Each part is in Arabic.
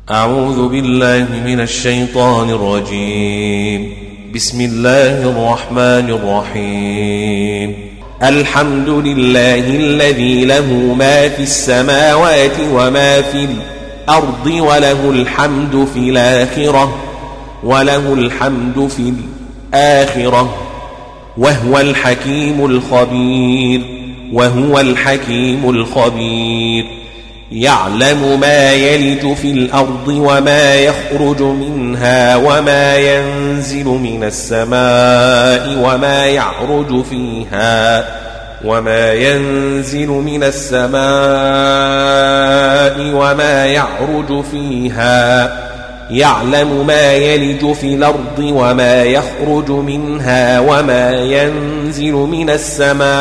أعوذ بالله من الشيطان الرجيم. بسم الله الرحمن الرحيم. الحمد لله الذي له ما في السماوات وما في الأرض وله الحمد في الآخرة وهو الحكيم الخبير يعلم ما يلج في الأرض وما يخرج منها وما ينزل من السماء وما يعرج فيها يعلم ما يلج في الأرض وما يخرج منها وما ينزل من السماء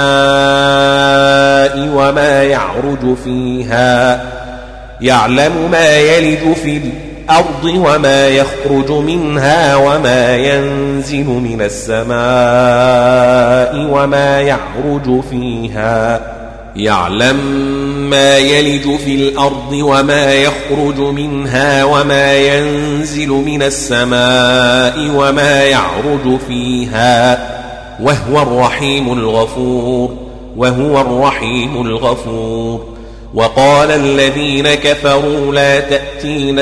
وما يعرج فيها يعلم ما يلج في الأرض وما يخرج منها وما ينزل من السماء وما يعرج فيها يعلم ما يلج في الأرض وما يخرج منها وما ينزل من السماء وما يعرج فيها وهو الرحيم الغفور وقال الذين كفروا لا تأتينا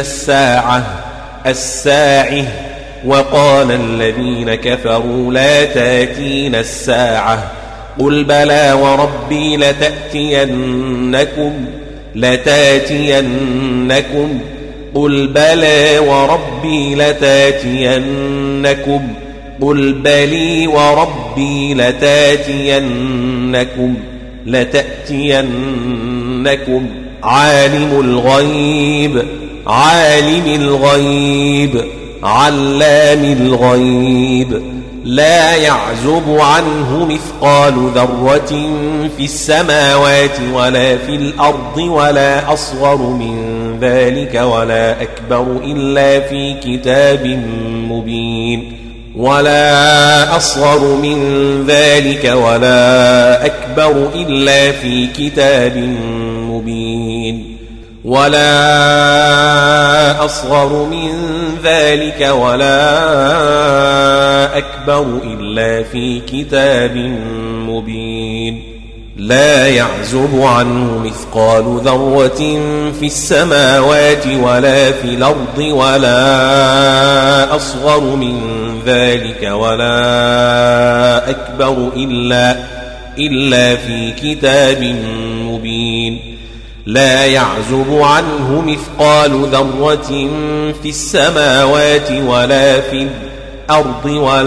الساعة قل بلى وربي لتاتينكم قل بلى وربي قل بلي وربي لتاتينكم عالم الغيب علام الغيب لا يعزب عنه مثقال ذرة في السماوات ولا في الأرض ولا أصغر من ذلك ولا أكبر إلا في كتاب مبين ولا أصغر من ذلك ولا أكبر إلا في كتاب مبين لا يعزب عنه مثقال ذرة في السماوات ولا في الأرض ولا أصغر من ذلك ولا أكبر إلا في كتاب مبين لا يعزب عنه مثقال ذرة في السماوات ولا في الأرض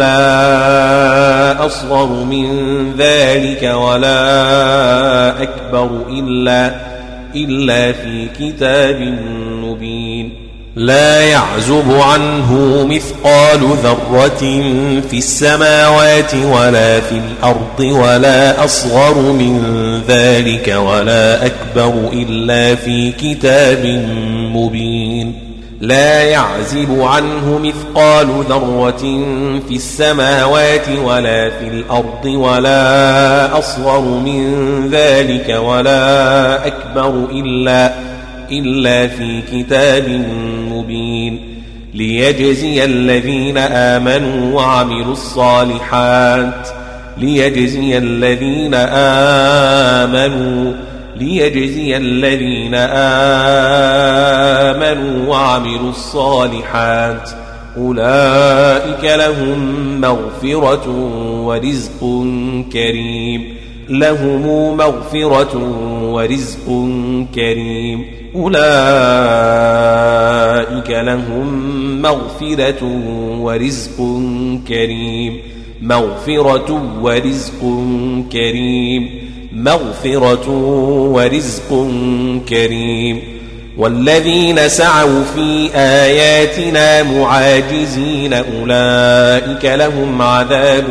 ولا أصغر من ذلك ولا أكبر إلا في كتاب مبين لا يعزب عنه مثقال ذرة في السماوات ولا في الأرض ولا أصغر من ذلك ولا أكبر إلا في كتاب مبين لا يعزب عنه مثقال ذرة في السماوات ولا في الأرض ولا أصغر من ذلك ولا أكبر إلا في كتاب مبين ليجزي الذين آمنوا وعملوا الصالحات أولئك لهم مغفرة ورزق كريم أولئك لهم مغفرة ورزق كريم والذين سعوا في آياتنا معاجزين أولئك لهم عذاب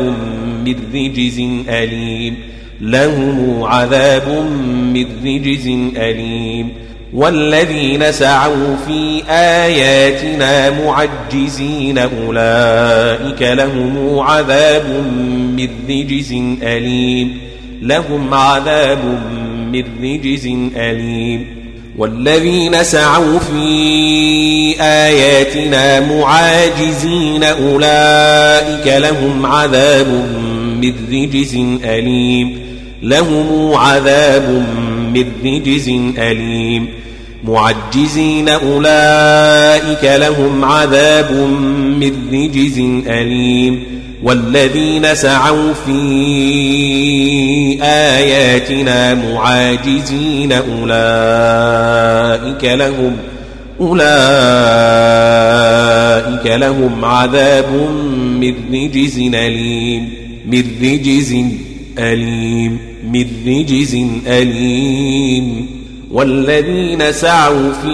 من رجز أليم والذين سعوا في آياتنا معجزين أولئك لهم عذاب من رجز أليم والذين سعوا في آياتنا معاجزين أولئك لهم عذاب من رجز أليم لهم عذاب من رجز أليم معجزين أولئك لهم عذاب من رجز أليم والذين سعوا في آياتنا معاجزين أولئك لهم عذاب من رجز أليم من رجز أليم والذين سعوا في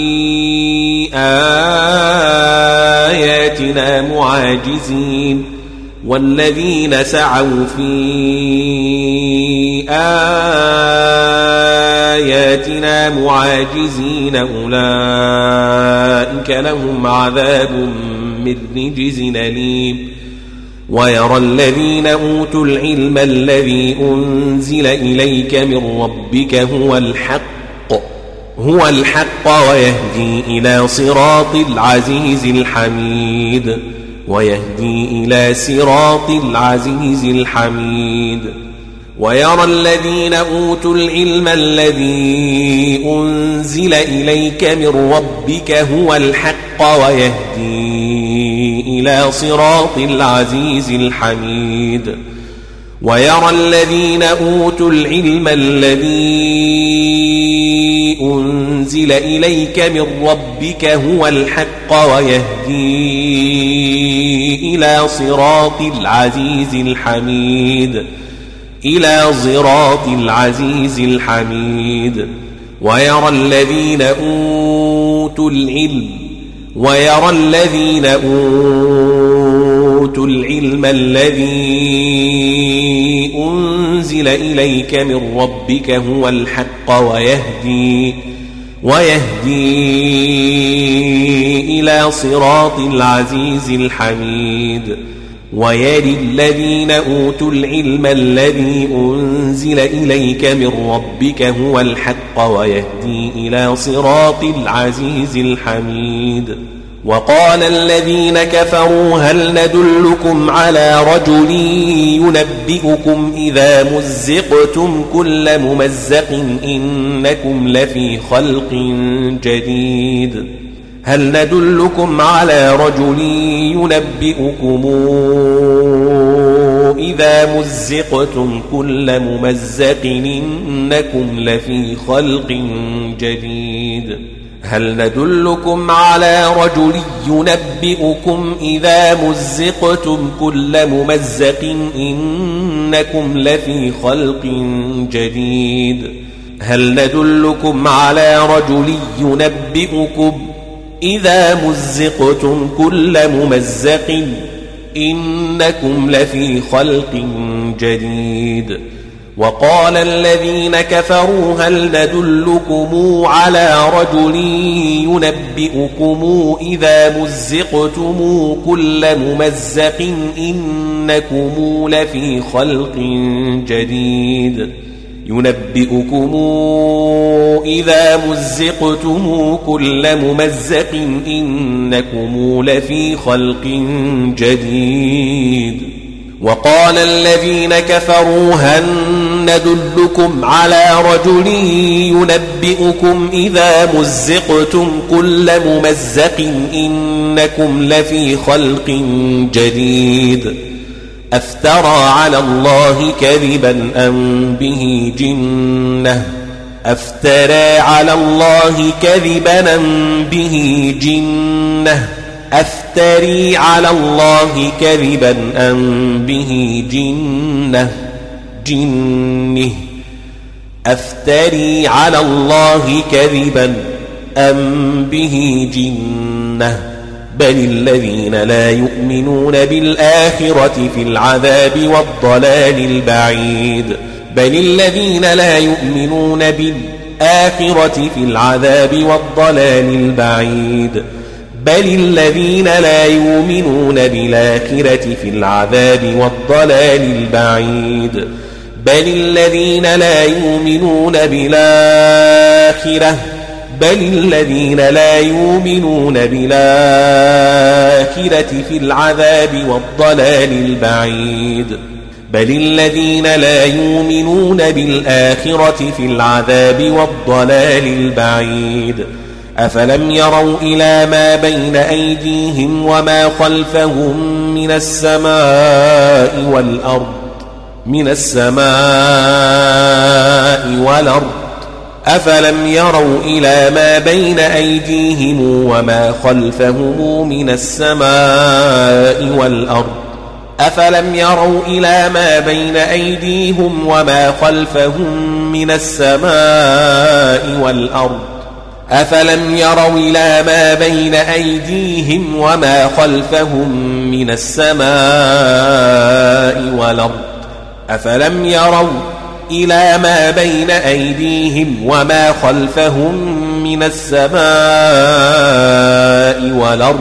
آياتنا معاجزين والذين سعوا في آياتنا معاجزين أولئك لهم عذاب من رجز أليم ويرى الذين أوتوا العلم الذي أنزل إليك من ربك هو الحق ويهدي إلى صراط العزيز الحميد ويرى الذين أوتوا العلم الذي أنزل إليك من ربك هو الحق ويهدي إلى صراط العزيز الحميد ويرى الذين أوتوا العلم الذي أنزل إليك من ربك هو الحق ويهدي إلى صراط العزيز الحميد ويرى الذين أوتوا العلم الذي أنزل إليك من ربك هو الحق ويهدي إلى صراط العزيز الحميد ويرى الذين أوتوا العلم الذي أنزل إليك من ربك هو الحق ويهدي إلى صراط العزيز الحميد وقال الذين كفروا هل ندلكم على رجل ينبئكم إذا مزقتم كل ممزق إنكم لفي خلق جديد هل ندلكم على رجل ينبئكم إذا مزقتم كل ممزق إنكم لفي خلق جديد هل ندلكم على رجل ينبئكم إذا مزقتم كل ممزق إنكم لفي خلق جديد هل ندلكم على رجل ينبئكم إذا مزقتم كل ممزق إنكم لفي خلق جديد وقال الذين كفروا هل ندلكم على رجل ينبئكم إذا مزقتم كل ممزق إنكم لفي خلق جديد ينبئكم إذا مزقتم كل ممزق إنكم لفي خلق جديد وقال الذين كفروا هل ندلكم على رجل ينبئكم إذا مزقتم كل ممزق إنكم لفي خلق جديد أفترى على الله كذبا أم به جنة أفترى على الله كذبا أم به جنة أفتري على الله كذبا أم به جنة أفتري على الله كذبا أم به جنة بل الذين لا يؤمنون بالآخرة في العذاب والضلال البعيد بل الذين لا يؤمنون بالآخرة في العذاب والضلال البعيد بل الذين لا يؤمنون بالآخرة في العذاب والضلال البعيد بل الذين لا يؤمنون بالآخرة بل الذين لا يؤمنون بالآخرة في العذاب والضلال البعيد بل الذين لا يؤمنون بالآخرة في العذاب والضلال البعيد أفلم يروا إلى ما بين أيديهم وما خلفهم من السماء والأرض أفلم يروا إلى ما بين أيديهم وما خلفهم من السماء والأرض أفلم يروا إلى ما بين أيديهم وما خلفهم من السماء والأرض أفلم يروا إلى ما بين أيديهم وما خلفهم من السماء والأرض أفلم يروا إلى ما بين أيديهم وما خلفهم من السماء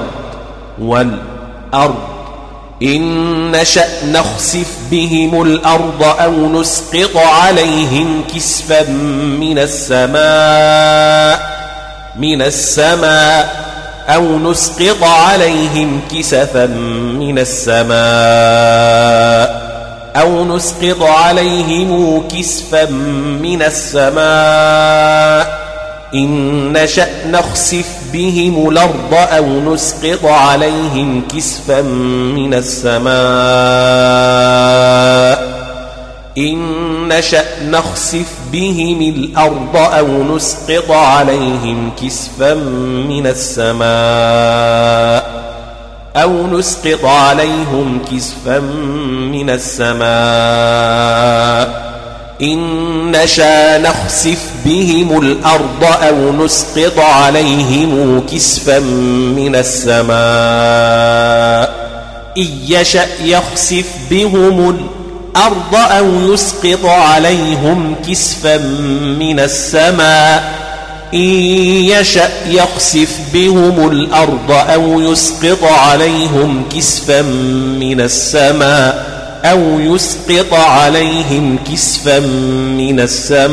والأرض إن نشأ نخسف بهم الأرض أو نسقط عليهم كسفا من السماء أو نسقط عليهم كسفا من السماء أو نسقط عليهم كسفا من السماء إن نشأ نخسف بهم الأرض أو نسقط عليهم كسفا من السماء إن نشأ نخسف بهم الأرض أو نسقط عليهم كسفا من السماء أو نسقط عليهم كسفا من السماء إن نشأ نخسف بهم الأرض أو نسقط عليهم كسفا من السماء إن يشأ يخسف بهم الأرض أو يسقط عليهم كسفا من السماء إن يشأ يخسف بهم الأرض أو يسقط عليهم كسفا من السماء أو يسقط عليهم كسفا من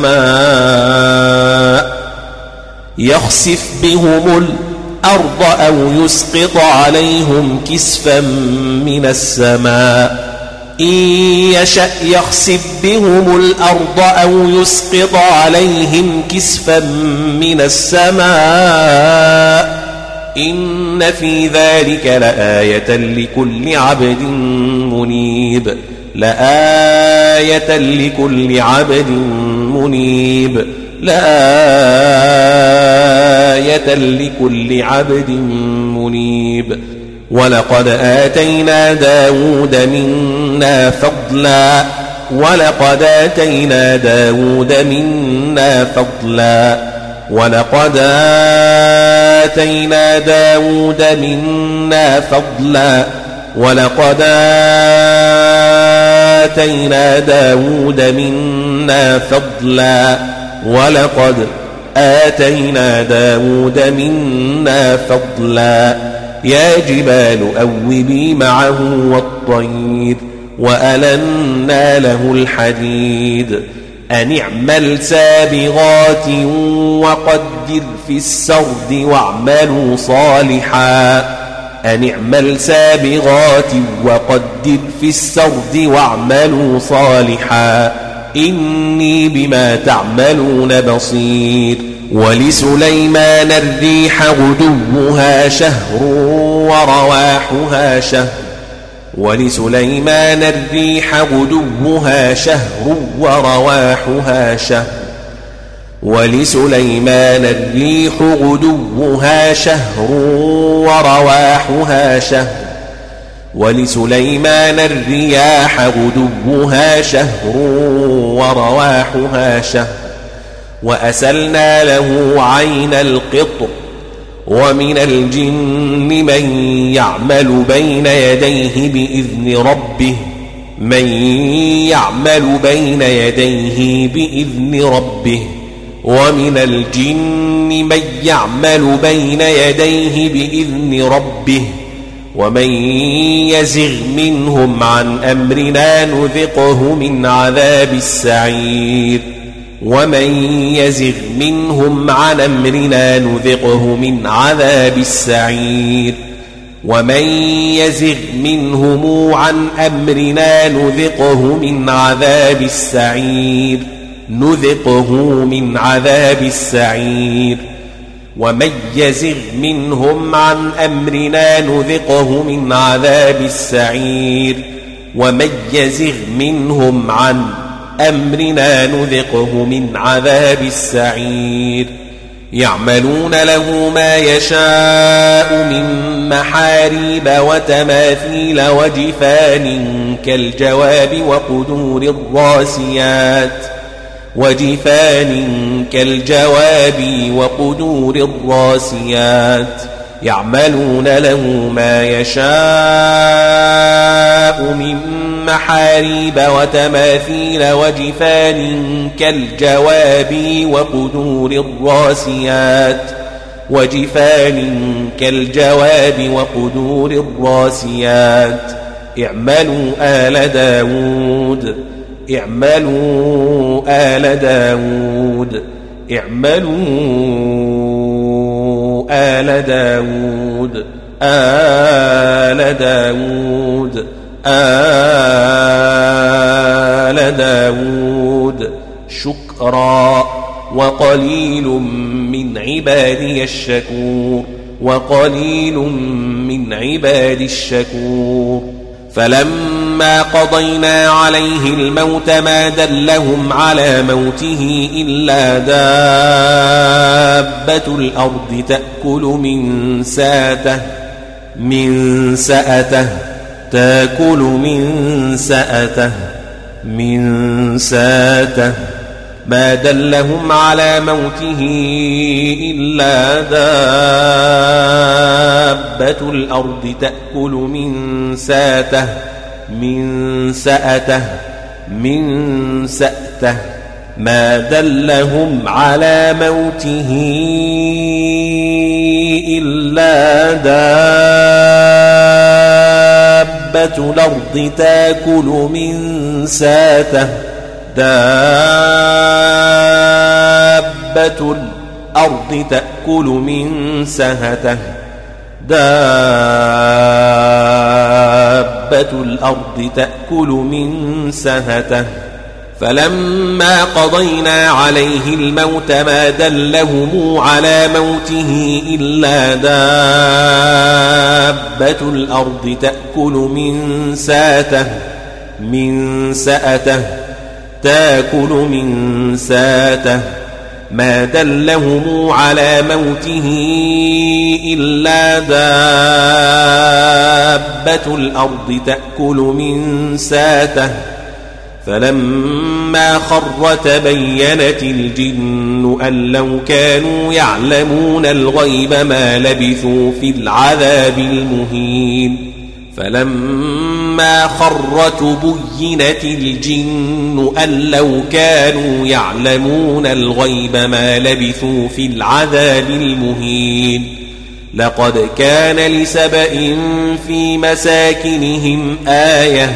السماء يخسف بهم الأرض أو يسقط عليهم كسفا من السماء إن يشأ يخسف بهم الأرض أو يسقط عليهم كسفا من السماء إن في ذلك لآية لكل عبد منيب لآية لكل عبد منيب لآية لكل عبد منيب ولقد آتينا داود منا فضلا ولقد آتينا داود منا فضلا ولقد آتينا داود منا فضلا ولقد آتينا داود منا فضلا ولقد آتينا داود منا فضلا يا جبال أوبي معه والطير وألنا له الحديد أن اعمل سابغات وقدر في السرد واعملوا صالحا أن اعمل سابغات وقدر في السرد واعملوا صالحا إني بما تعملون بصير ولسليمان الريح غدوها شهر ورواحها شهر ولسليمان الريح غدوها شهر ورواحها شهر ولسليمان الريح غدوها شهر ورواحها شهر ولسليمان الرياح غدوها شهر ورواحها شهر وأسلنا له عين القطر ومن الجن من يعمل بين يديه بإذن ربه ومن الجن من يعمل بين يديه بإذن ربه ومن يزغ منهم عن أمرنا نذقه من عذاب السعير ومن يزغ منهم عن أمرنا نذقه من عذاب السعير ومن يزغ منهم عن أمرنا نذقه من عذاب السعير ومن يزغ منهم عن أمرنا نذقه من عذاب السعير ومن يزغ منهم عن أمرنا نذقه من عذاب السعير يعملون له ما يشاء من محاريب وتماثيل وجفان كالجواب وقدور الراسيات يعملون له ما يشاء من محاريب وتماثيل وجفان كالجواب وقدور الراسيات اعملوا آل داود آل داود شكرا وقليل من عبادي الشكور فلما قضينا عليه الموت ما دلهم على موته إلا دابة الأرض تأكل من سأته ما دلهم على موته إلا دابة الأرض تأكل من سأته ما دلهم على موته إلا دابة الأرض تأكل من سأته فلما قضينا عليه الموت ما دلهم على موته إلا دابة الأرض تأكل من سأته ما دلهم على موته إلا دابة الأرض تأكل من سأته فلما خر تبينت الجن أن لو كانوا يعلمون الغيب ما لبثوا في العذاب المهين فلما خر تبينت الجن أن لو كانوا يعلمون الغيب ما لبثوا في العذاب المهين لقد كان لسبأ في مساكنهم آية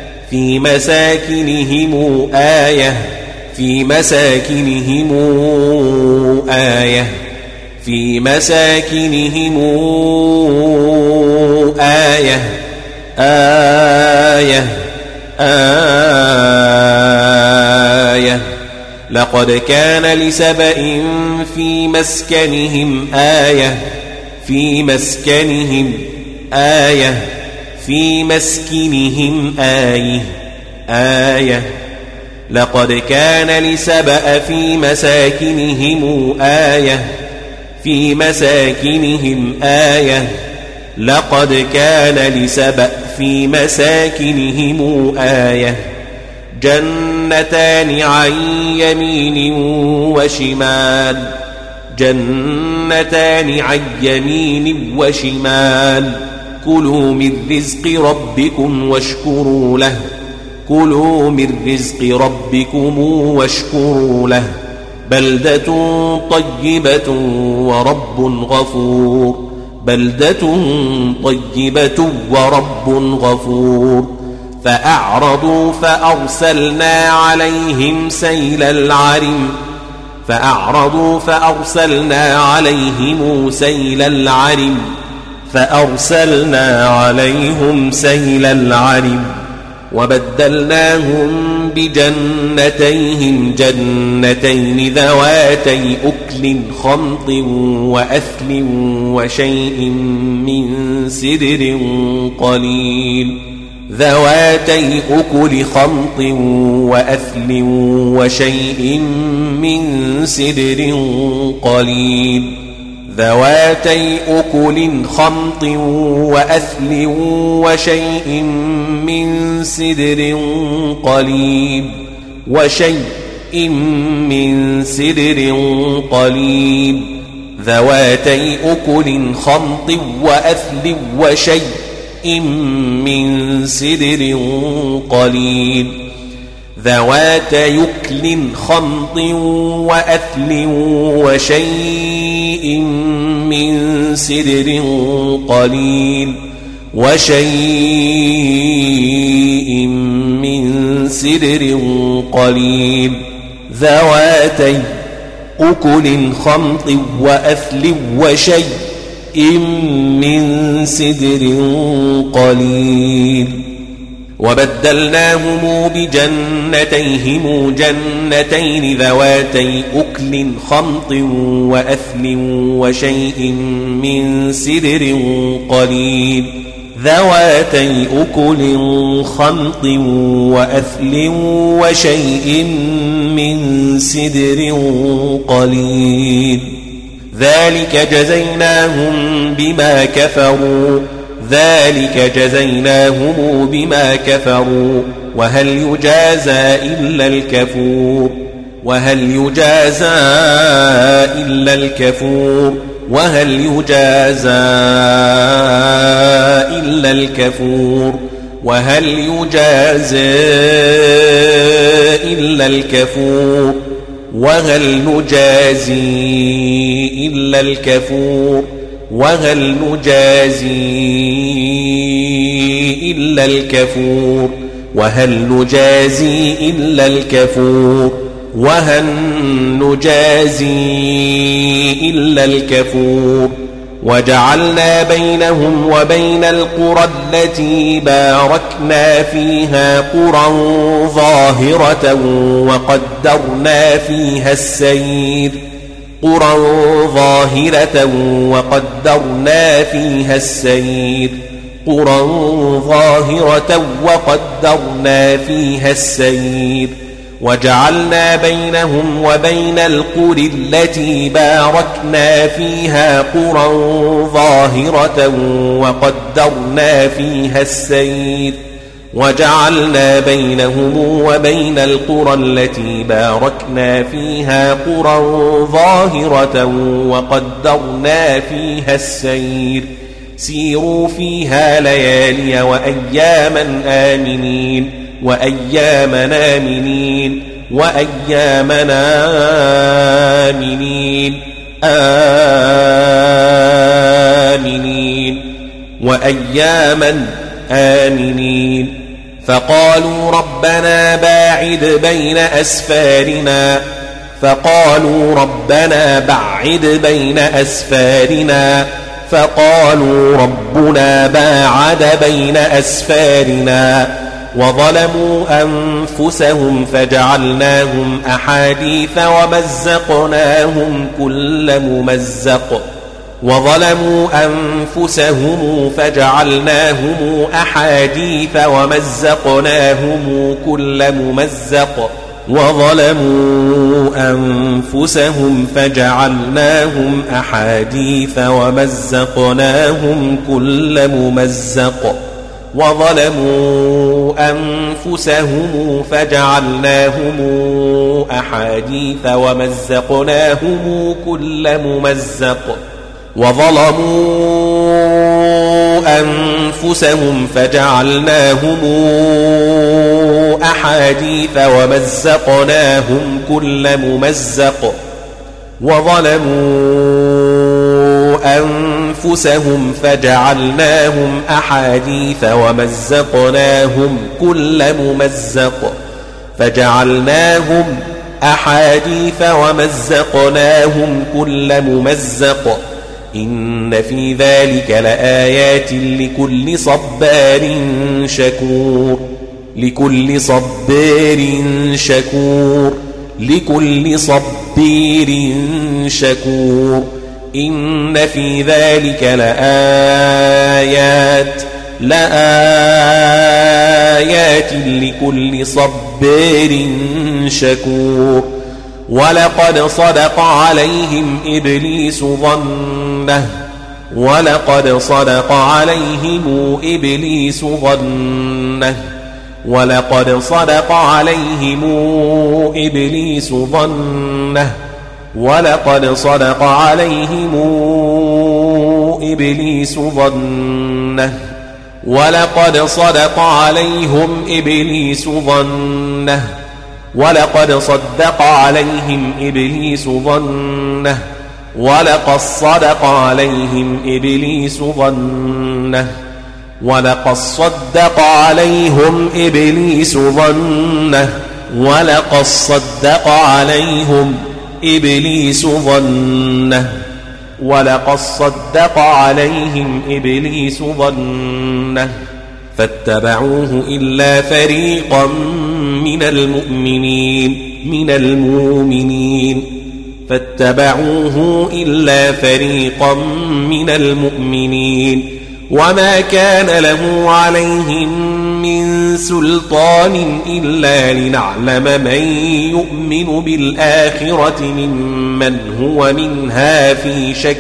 لقد كان لسبأ في مسكنهم آية لقد كان لسبأ في مساكنهم آية جنتان عن يمين وشمال كلوا من رزق ربكم واشكروا له بلدة طيبة ورب غفور فأعرضوا فأرسلنا عليهم سيل العرم وبدلناهم بجنتيهم جنتين ذواتي أكل خمط وأثل وشيء من سدر قليل ذواتي أكل خمط وأثل وشيء من سدر قليل ذواتي أكل خمط وأثل وشيء من سدر قليل ذواتي أكل خمط وأثل وشيء من سدر قليل ذواتي أكل خمط وأثل وشيء من سدر قليل وبدلناهم بجنتيهم جنتين ذواتي أكل خمط وأثل وشيء من سدر قليل ذواتي أكل خمط وأثل وشيء من سدر قليل ذلك جزيناهم بما كفروا وهل يجازى إلا الكفور وهل نجازي إلا الكفور وجعلنا بينهم وبين القرى التي باركنا فيها قرى ظاهرة وقدرنا فيها السير وجعلنا بينهم وبين القرى التي باركنا فيها قرى ظاهرة وقدرنا فيها السير وجعلنا بينهم وبين القرى التي باركنا فيها قرى ظاهرة وقدرنا فيها السير سيروا فيها ليالي وأياما آمنين فقالوا ربنا باعد بين أسفارنا فقالوا ربنا باعد بين أسفارنا وظلموا أنفسهم فجعلناهم أحاديث ومزقناهم كل ممزق وظلموا أنفسهم فجعلناهم أحاديث ومزقناهم كل ممزق وظلموا أنفسهم فجعلناهم أحاديث ومزقناهم كل ممزق إن في ذلك لآيات لكل صبار شكور إن في ذلك لآيات لكل صبار شكور ولقد صدق عليهم إبليس ظنه ولقد صدق عليهم إبليس ظنه ولقد صدق عليهم إبليس ظنه فاتبعوه إلا فريقا من المؤمنين وما كان له عليهم من سلطان إلا لنعلم من يؤمن بالآخرة ممن هو منها في شك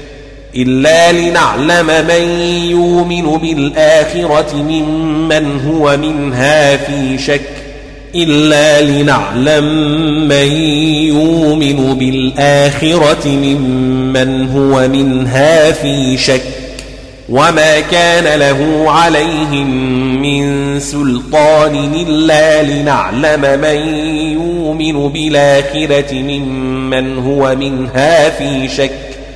وما كان له عليهم من سلطان إلا لنعلم من يؤمن بالآخرة ممن هو منها في شك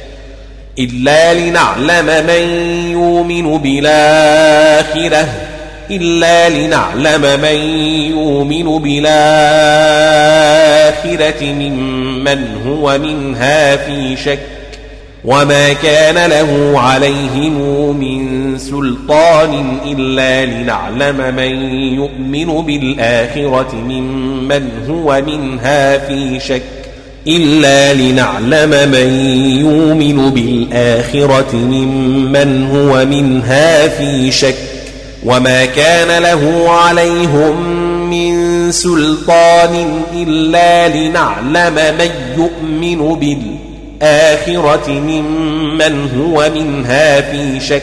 وما كان له عليهم من سلطان إلا لنعلم من يؤمن بالآخرة ممن هو منها في شك وما كان له عليهم من سلطان إلا لنعلم من يؤمن بالآخرة ممن هو منها في شك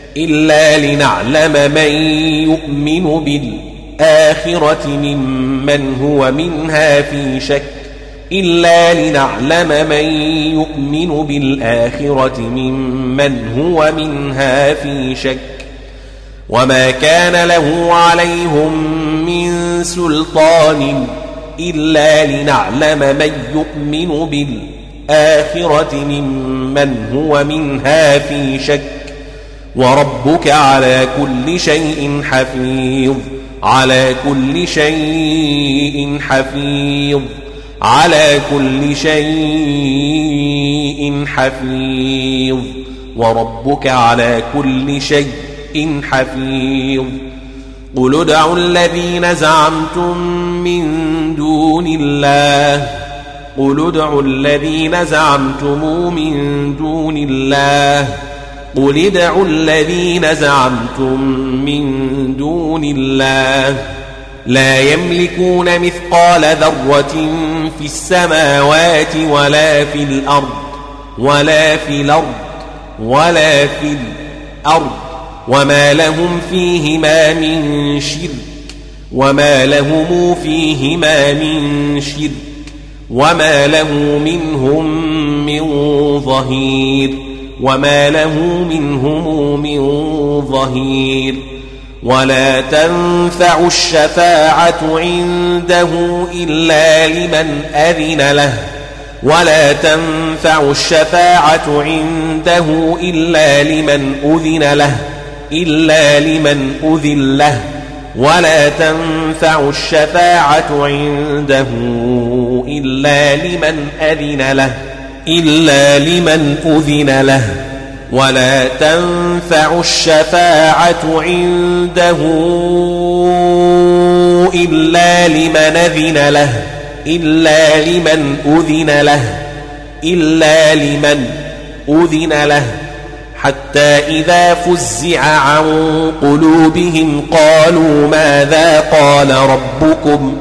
وما كان له عليهم من سلطان إلا لنعلم من يؤمن بالآخرة ممن هو منها في شك وربك على كل شيء حفيظ وربك على كل شيء حفيظ قل ادعوا الذين زعمتم من دون الله لا يملكون مثقال ذرة في السماوات ولا في الأرض وما لهم فيهما من شرك وما له منهم من ظهير ولا تنفع الشفاعة عنده إلا لمن أذن له ولا تنفع الشفاعة عنده إلا لمن أذن له ولا تنفع الشفاعة عنده إلا لمن أذن له ولا تنفع الشفاعة عنده إلا لمن أذن له حتى إذا فزع عن قلوبهم قالوا ماذا قال ربكم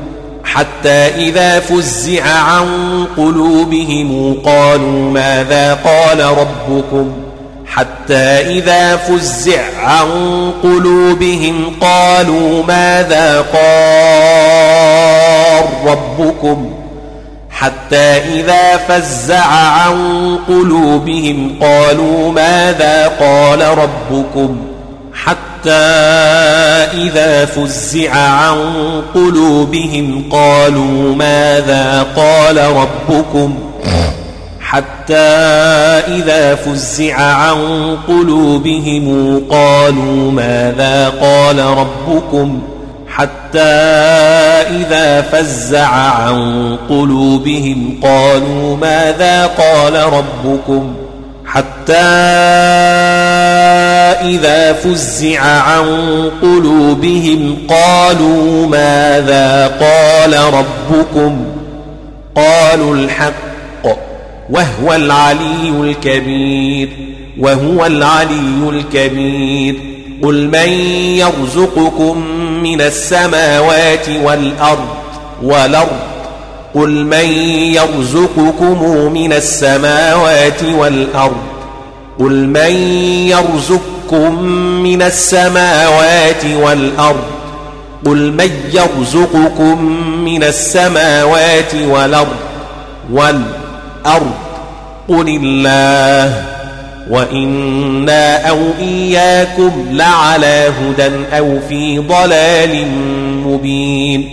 حتى إذا فزع عن قلوبهم قالوا ماذا قال ربكم حتى إذا فزع عن قلوبهم قالوا ماذا قال ربكم حتى إذا فزع عن قلوبهم قالوا ماذا قال ربكم حتى إذا فزع عن قلوبهم قالوا ماذا قال ربكم حتى إذا فزع عن قلوبهم قالوا ماذا قال ربكم قالوا الحق وهو العلي الكبير قل من يرزقكم من السماوات والأرض قل الله وإنا أو إياكم لعلى هدى أو في ضلال مبين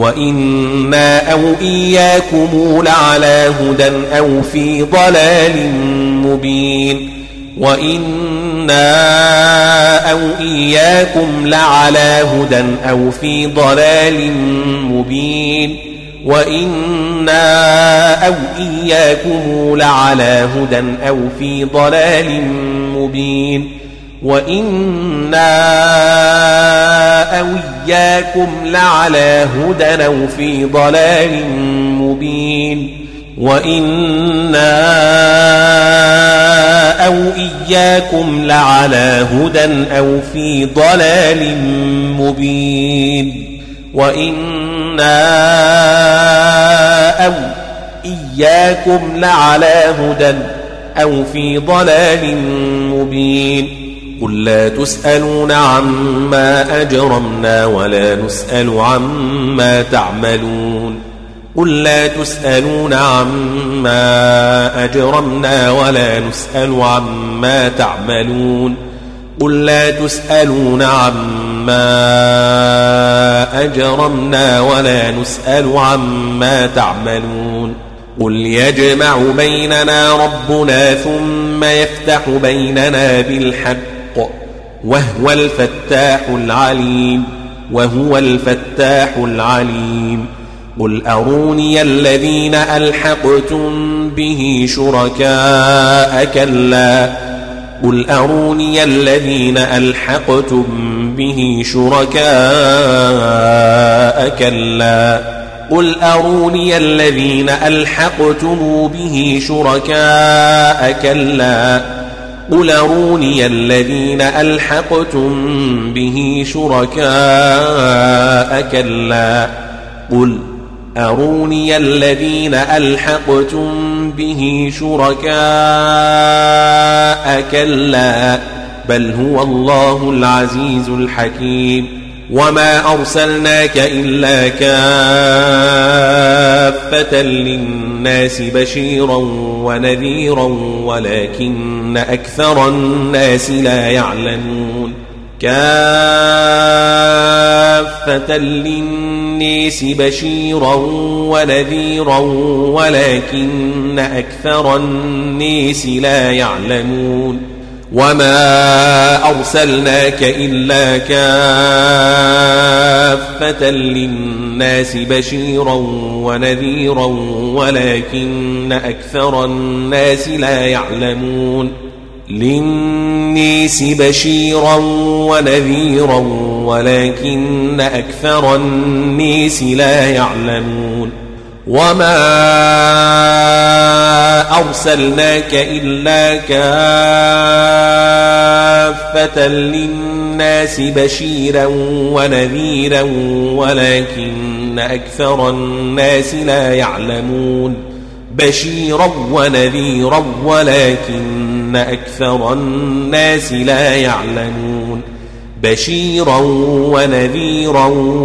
قل لا تسألون عما أجرمنا ولا نسأل عما تعملون قل يجمع بيننا ربنا ثم يفتح بيننا بالحق وهو الفتاح العليم قل أروني الذين ألحقتم به شركاء كلا بل هو الله العزيز الحكيم وما أرسلناك إلا كافة للناس بشيرا ونذيرا ولكن أكثر الناس لا يعلمون كافة للناس للناس بشيرا ونذيرا ولكن أكثر الناس لا يعلمون وما أرسلناك إلا كافة للناس بشيرا ونذيرا ولكن أكثر الناس لا يعلمون للناس بشيرا ونذيرا ولكن أكثر الناس لا يعلمون وما أرسلناك إلا كافة للناس بشيرا ونذيرا ولكن أكثر الناس لا يعلمون بشيرا ونذيرا ولكن أكثر الناس لا يعلمون بشيرا ونذيرا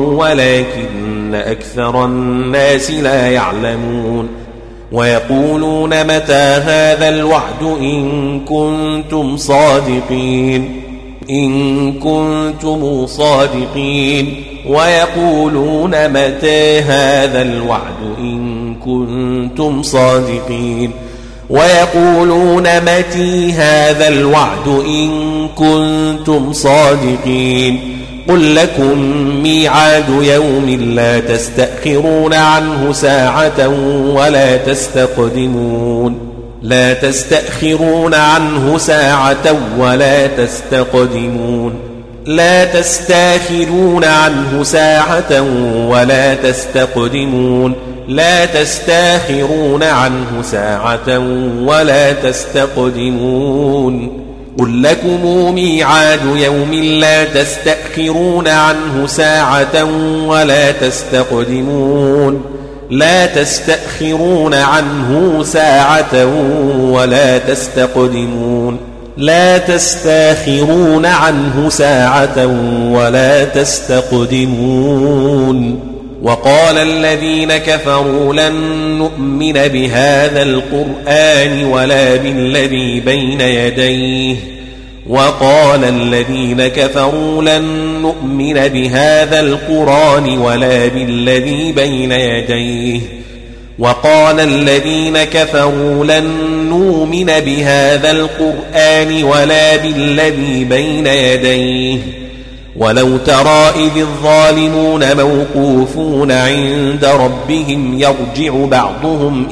ولكن أكثر الناس لا يعلمون ويقولون متى هذا الوعد إن كنتم صادقين إن كنتم صادقين ويقولون متى هذا الوعد إن كنتم صادقين ويقولون متى هذا الوعد إن كنتم صادقين قل لكم ميعاد يوم لا تستأخرون عنه ساعة ولا تستقدمون لا تستأخرون عنه ساعة ولا تستقدمون لا تستأخرون عنه ساعة ولا تستقدمون لا تستأخرون عنه ساعة ولا تستقدمون قل لكم ميعاد يوم لا تستأخرون عنه ساعة ولا تستقدمون لا تستأخرون عنه ساعة ولا تستقدمون لا تستأخرون عنه ساعة ولا تستقدمون وقال الذين كفروا لن نؤمن بهذا القرآن ولا بالذي بين يديه وقال الذين كفروا لن نؤمن بهذا القرآن ولا بالذي بين يديه وقال الذين كفروا لن نؤمن بهذا القرآن ولا بالذي بين يديه ولو ترى إذ الظالمون موقوفون عند ربهم يرجع بعضهم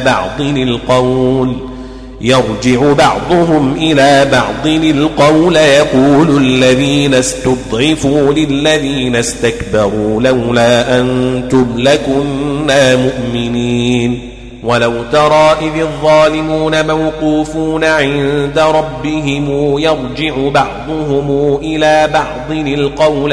إلى بعض القول يقول الذين استضعفوا للذين استكبروا لولا أنتم لكنا مؤمنين ولو ترى إذ الظالمون موقوفون عند ربهم يرجع بعضهم إلى بعض القول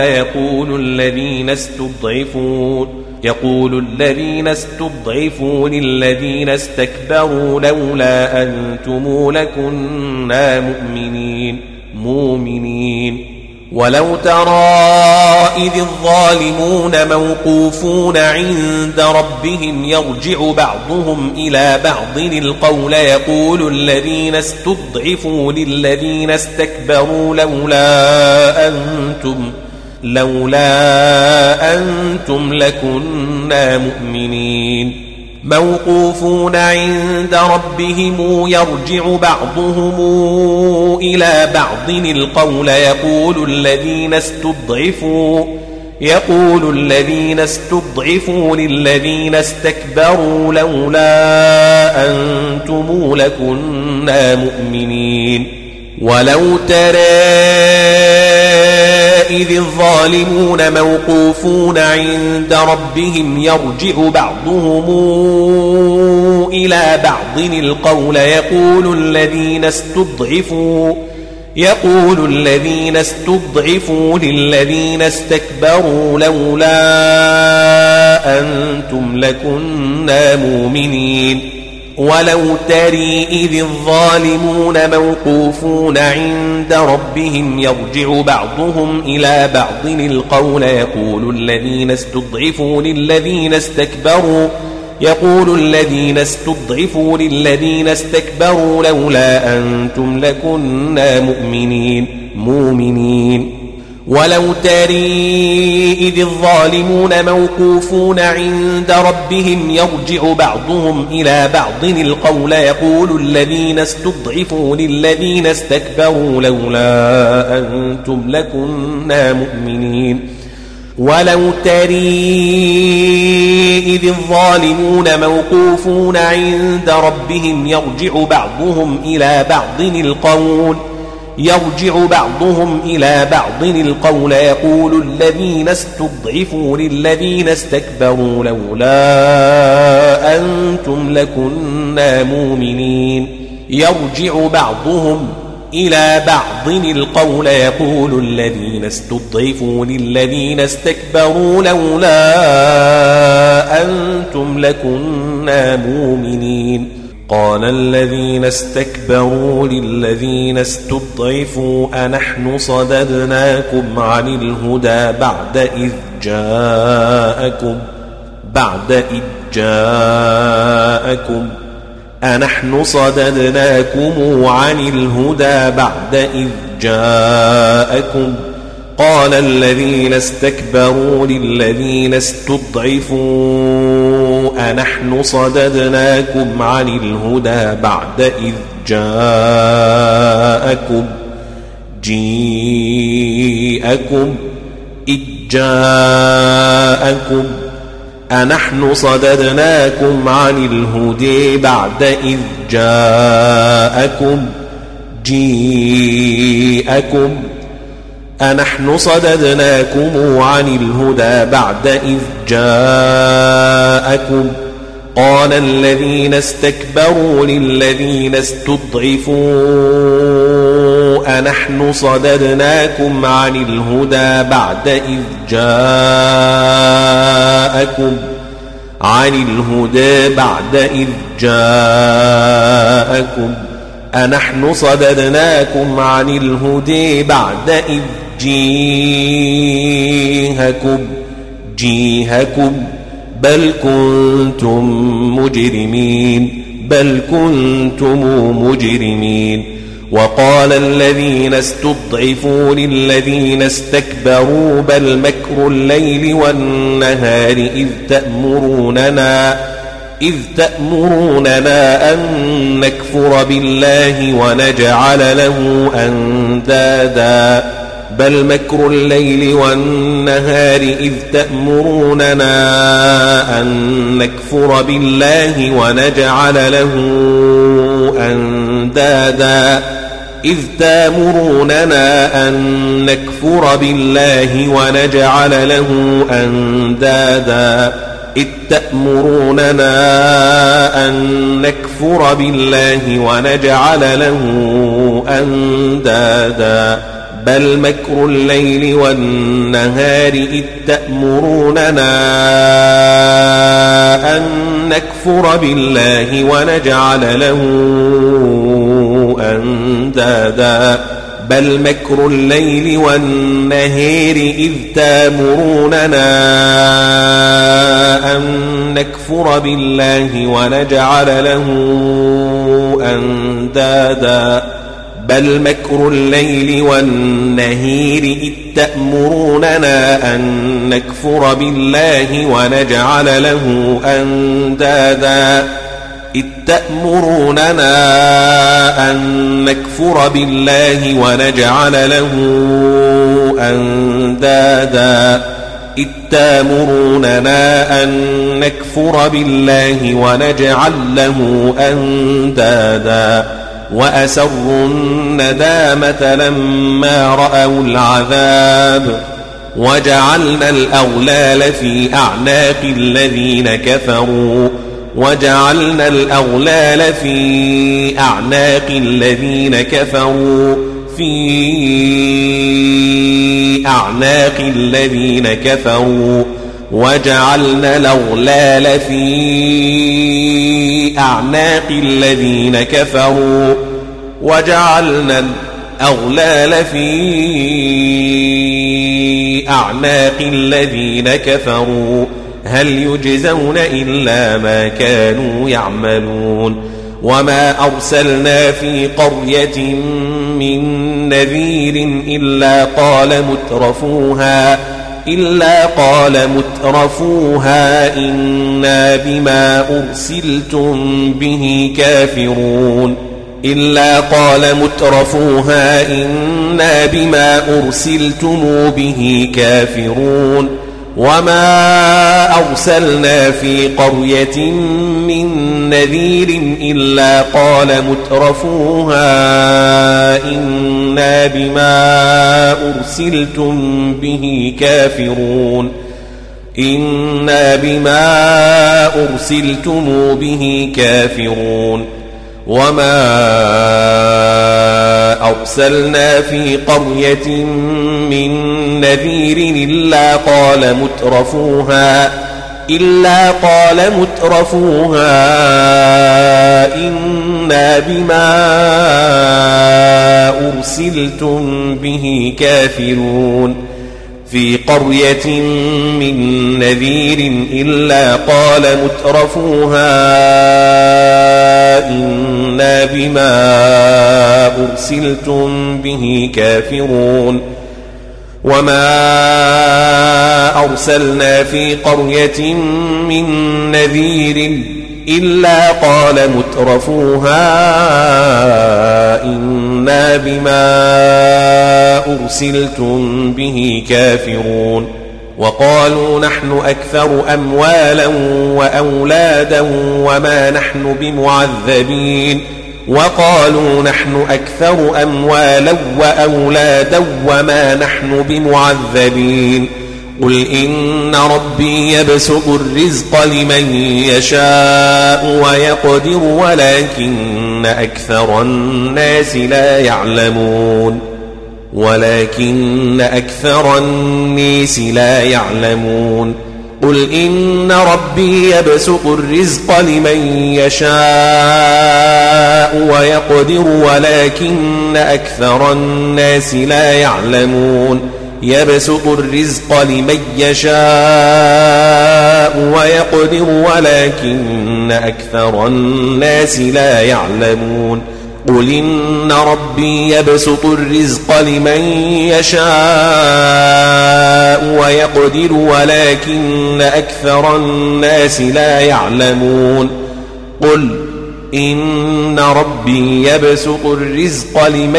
يقول الذين استضعفوا للذين استكبروا لولا أنتم لكنا مؤمنين ولو ترى إذ الظالمون موقوفون عند ربهم يرجع بعضهم إلى بعض القول يقول الذين استضعفوا للذين استكبروا لولا أنتم لكنا مؤمنين موقوفون عند ربهم يرجع بعضهم إلى بعض القول يقول الذين استضعفوا للذين استكبروا لولا أنتم لكنا مؤمنين ولو ترى إذ الظالمون موقوفون عند ربهم يرجع بعضهم إلى بعض القول يقول الذين استضعفوا للذين استكبروا لولا أنتم لكنا مؤمنين ولو ترى إذ الظالمون موقوفون عند ربهم يرجع بعضهم إلى بعض القول يقول الذين استضعفوا للذين استكبروا لولا أنتم لكنا مؤمنين ولو تري إذ الظالمون موقوفون عند ربهم يرجع بعضهم إلى بعض القول يقول الذين استضعفوا للذين استكبروا لولا أنتم لكنا مؤمنين ولو تري إذ الظالمون موقوفون عند ربهم يرجع بعضهم إلى بعض القول يقول الذين استضعفوا للذين استكبروا لولا أنتم لكنا مؤمنين يرجع بعضهم إلى بعض القول يقول الذين استضعفوا للذين استكبروا لولا أنتم لكنا مؤمنين قال الذين استكبروا للذين استضعفوا أنحن صددناكم عن الهدى بعد إذ جاءكم أنحن صددناكم عن الهدى بعد إذ جاءكم قال الذين استكبروا للذين استضعفوا أنحن صددناكم عن الهدى بعد إذ جاءكم أنحن صددناكم عن الهدى بعد إذ أنحن صددناكم عن الهدى بعد إذ جاءكم قال الذين استكبروا للذين استضعفوا أنحن صددناكم عن الهدى بعد إذ جاءكم أنحن صددناكم عن الهدى بعد إذ جيهكم بل كنتم مجرمين وقال الذين استضعفوا للذين استكبروا بل مكر الليل والنهار إذ تأمروننا أن نكفر بالله ونجعل له أندادا بل مكر الليل والنهار إذ تأمروننا أن نكفر بالله 6 بل مكر الليل والنهار إذ تأمروننا أن نكفر بالله ونجعل له أندادا بل مكر الليل والنهار إذ تأمروننا أن نكفر بالله ونجعل له أندادا بل مكر الليل والنهار إذ تأمروننا أن نكفر بالله ونجعل له أندادا إذ تأمروننا أن نكفر بالله ونجعل له أندادا إذ تأمروننا أن نكفر بالله ونجعل له أندادا وأسروا الندامة لما رأوا العذاب وجعلنا الأغلال في أعناق الذين كفروا وجعلنا الأغلال في أعناق الذين كفروا وجعلنا الأغلال في أعناق الذين كفروا هل يجزون إلا ما كانوا يعملون وما أرسلنا في قرية من نذير إلا قال مترفوها إنا بما أرسلتم به كافرون وما أرسلنا في قرية من نذير إلا قال مترفوها إنا بما أرسلتم به كافرون وما أرسلنا في قرية من نذير إلا قال مترفوها إنا بما أرسلتم به كافرون في قرية من نذير إلا قال مترفوها إنا بما أرسلتم به كافرون وما أرسلنا في قرية من نذير إلا قال مترفوها إنا بما أرسلتم به كافرون وقالوا نحن أكثر أموالا وأولادا وما نحن بمعذبين قل إن ربي يبسط الرزق لمن يشاء ويقدر ولكن أكثر الناس لا يعلمون قل إن ربي يبسط الرزق لمن يشاء ويقدر ولكن أكثر الناس لا يعلمون يبسط الرزق لمن يشاء ويقدر ولكن أكثر الناس لا يعلمون قل إن ربي يبسط الرزق لمن يشاء ويقدر ولكن أكثر الناس لا يعلمون قل إن ربي يبسط الرزق لمن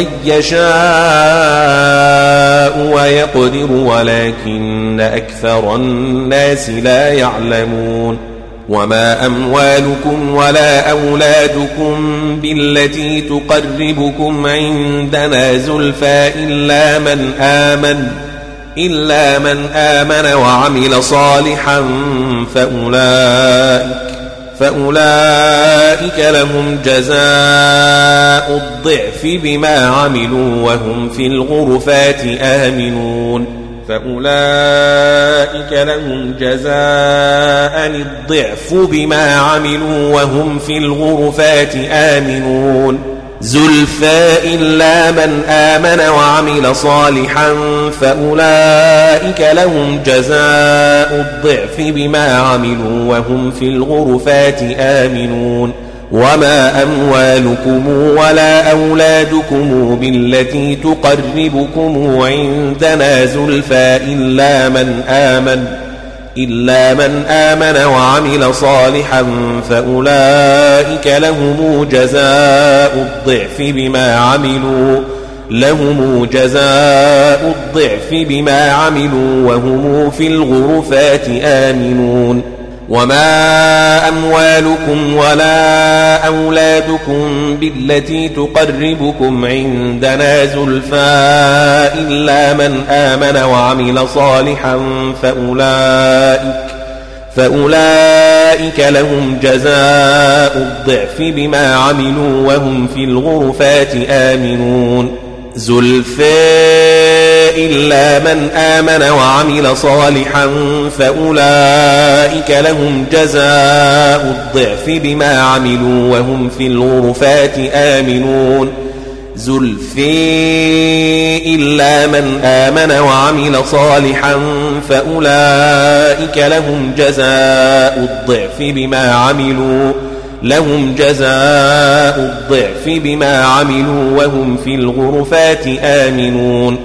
يشاء ويقدر ولكن أكثر الناس لا يعلمون وما أموالكم ولا أولادكم بالتي تقربكم عندنا زلفى إلا من آمن وعمل صالحا فأولئك لهم جزاء الضعف بما عملوا وهم في الغرفات آمنون زلفى إلا من آمن وعمل صالحا فأولئك لهم جزاء الضعف بما عملوا وهم في الغرفات آمنون وما أموالكم ولا أولادكم بالتي تقربكم عندنا زلفى إلا من آمن وعمل صالحا فأولئك لهم جزاء الضعف بما عملوا وهم في الغرفات آمنون وما أموالكم ولا أولادكم بالتي تقربكم عندنا زلفى إلا من آمن وعمل صالحا فأولئك لهم جزاء الضعف بما عملوا وهم في الغرفات آمنون زلفى إلا من آمن وعمل صالحا فأولئك لهم جزاء الضعف بما عملوا وهم في الغرفات آمنون زلفى إلا من آمن وعمل صالحا فأولئك لهم جزاء الضعف بما عملوا لهم جزاء الضعف بما عملوا وهم في الغرفات آمنون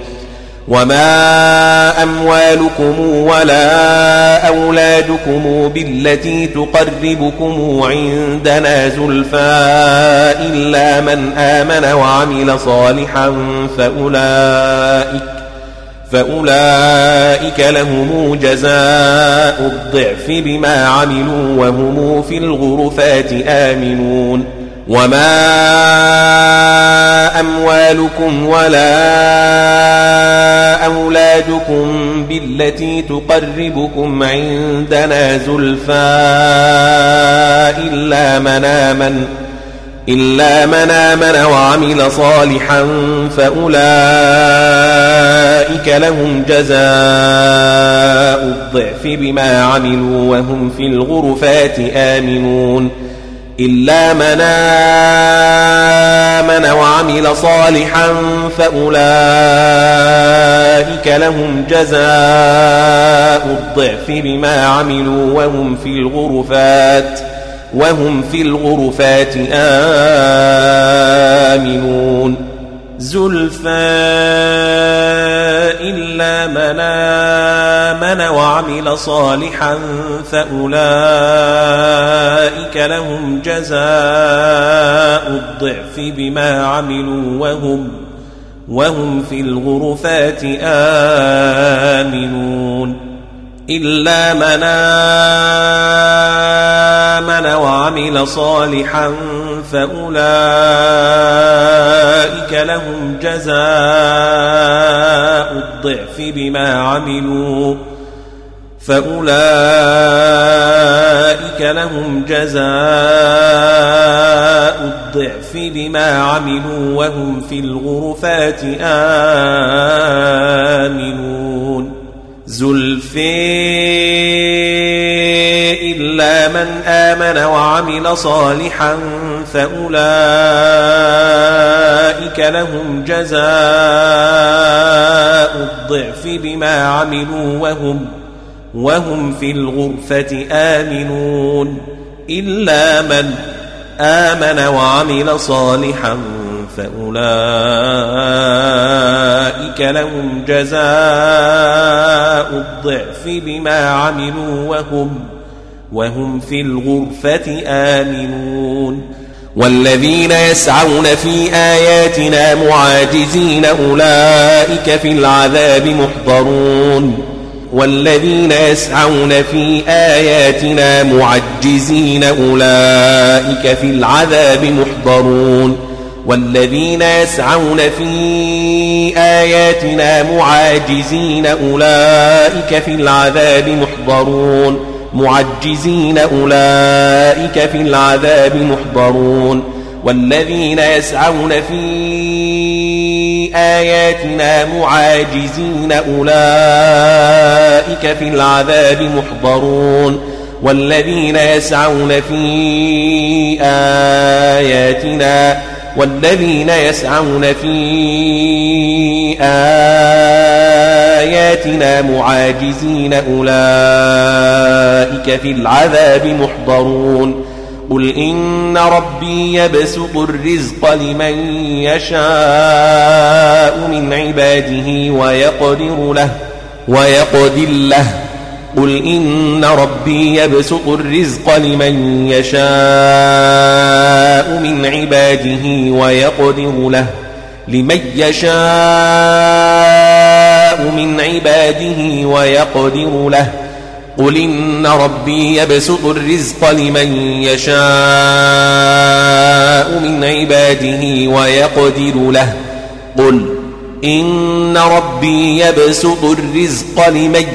وما أموالكم ولا أولادكم بالتي تقربكم عندنا زلفى إلا من آمن وعمل صالحا فأولئك لهم جزاء الضعف بما عملوا وهم في الغرفات آمنون وما أموالكم ولا أولادكم بالتي تقربكم عندنا زلفى إلا من آمن وعمل صالحا فأولئك لهم جزاء الضعف بما عملوا وهم في الغرفات آمنون إلا من آمن وعمل صالحا فأولئك لهم جزاء الضعف بما عملوا وهم في الغرفات آمنون زلفى إلا من آمن وعمل صالحا فأولئك لهم جزاء الضعف بما عملوا وهم في الغرفات آمنون إلا من آمن وعمل صالحا فأولئك لهم جزاء الضعف بما عملوا وهم في الغرفات آمنون زلفي إلا من آمن وعمل صالحا فأولئك لهم جزاء الضعف بما عملوا وهم في الغرفة آمنون إلا من آمن وعمل صالحا فأولئك لهم جزاء الضعف بما عملوا وهم في الغرفة آمنون والذين يسعون في آياتنا معاجزين أولئك في العذاب محضرون والذين يسعون في آياتنا معجزين أولئك في العذاب محضرون والذين يسعون في آياتنا معاجزين أولئك في العذاب محضرون معجزين أولئك في العذاب محضرون والذين يسعون في آياتنا معاجزين أولئك في العذاب محضرون والذين يسعون في آياتنا معاجزين أولئك في العذاب محضرون قل إن ربي يبسط الرزق لمن يشاء من عباده ويقدر له قل إن ربي يبسط الرزق لمن يشاء من عباده ويقدر له قل إن ربي يبسط الرزق لمن يشاء من عباده ويقدر له قل إن ربي يبسط الرزق لمن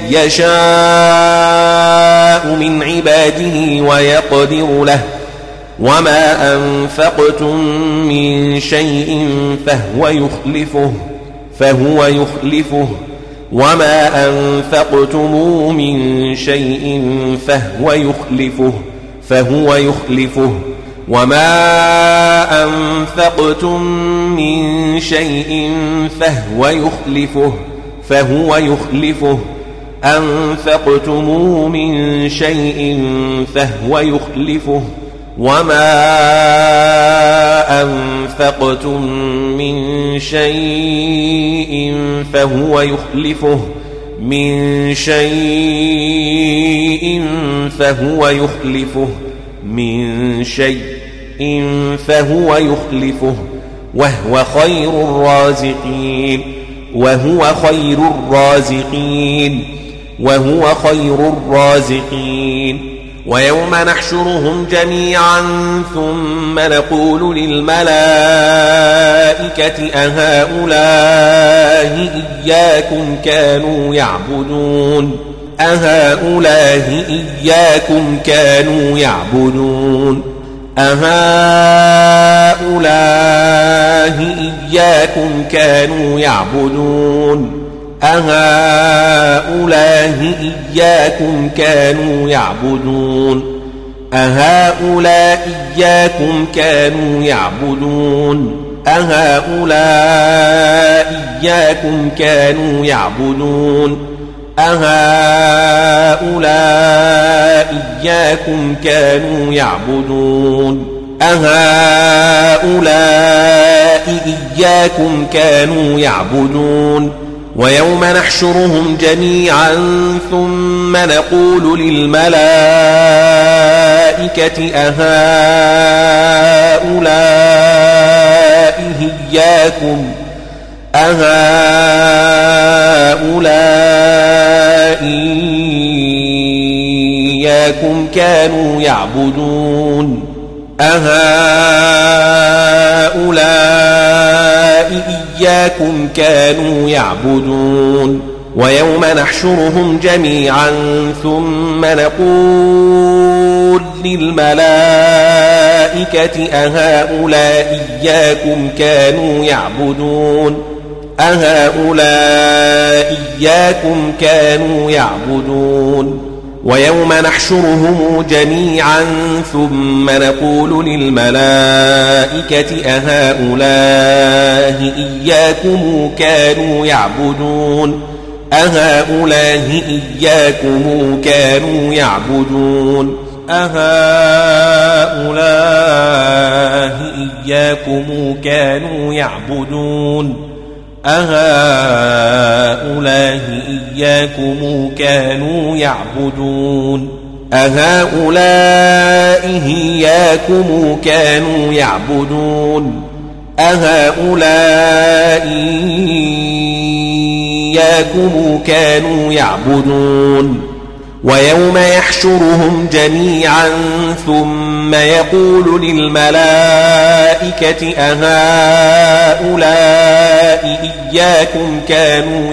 يشاء من عباده ويقدر له وما أنفقتم من شيء فهو يخلفه وما أنفقتم من شيء فهو يخلفه وما أنفقتم من شيء فهو يخلفه أنفقتم من شيء فهو يخلفه وما أنفقتم من شيء فهو يخلفه وهو خير الرازقين ويوم نحشرهم جميعا ثم نقول للملائكة أهؤلاء إياكم كانوا يعبدون ويوم نحشرهم جميعا ثم نقول للملائكة أهؤلاء إياكم كانوا يعبدون ويوم نحشرهم جميعا ثم نقول للملائكة أهؤلاء إياكم كانوا يعبدون ويوم نحشرهم جميعا ثم نقول للملائكة أهؤلاء إياكم كانوا يعبدون ويوم يحشرهم جميعا ثم يقول للملائكة أهؤلاء إياكم كانوا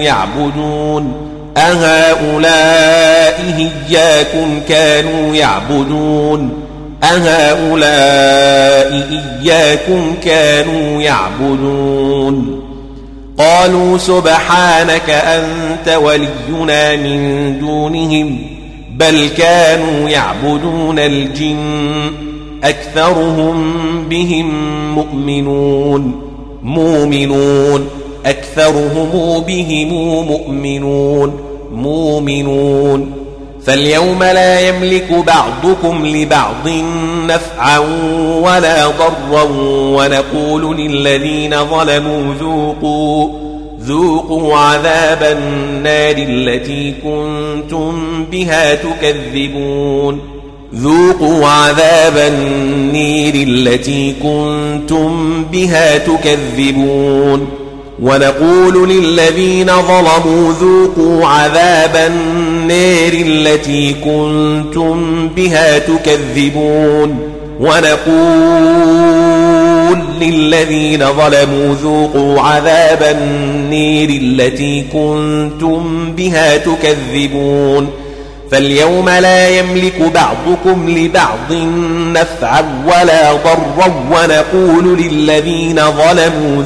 يعبدون قالوا سبحانك أنت ولينا من دونهم بل كانوا يعبدون الجن أكثرهم بهم مؤمنون فاليوم لا يملك بعضكم لبعض نفعا ولا ضرا ونقول للذين ظلموا ذوقوا عذاب النار التي كنتم بها تكذبون ونقول للذين ظلموا ذوقوا عذاب النار التي كنتم بها تكذبون فاليوم لا يملك بعضكم لبعض نفعا ولا ضرا ونقول للذين ظلموا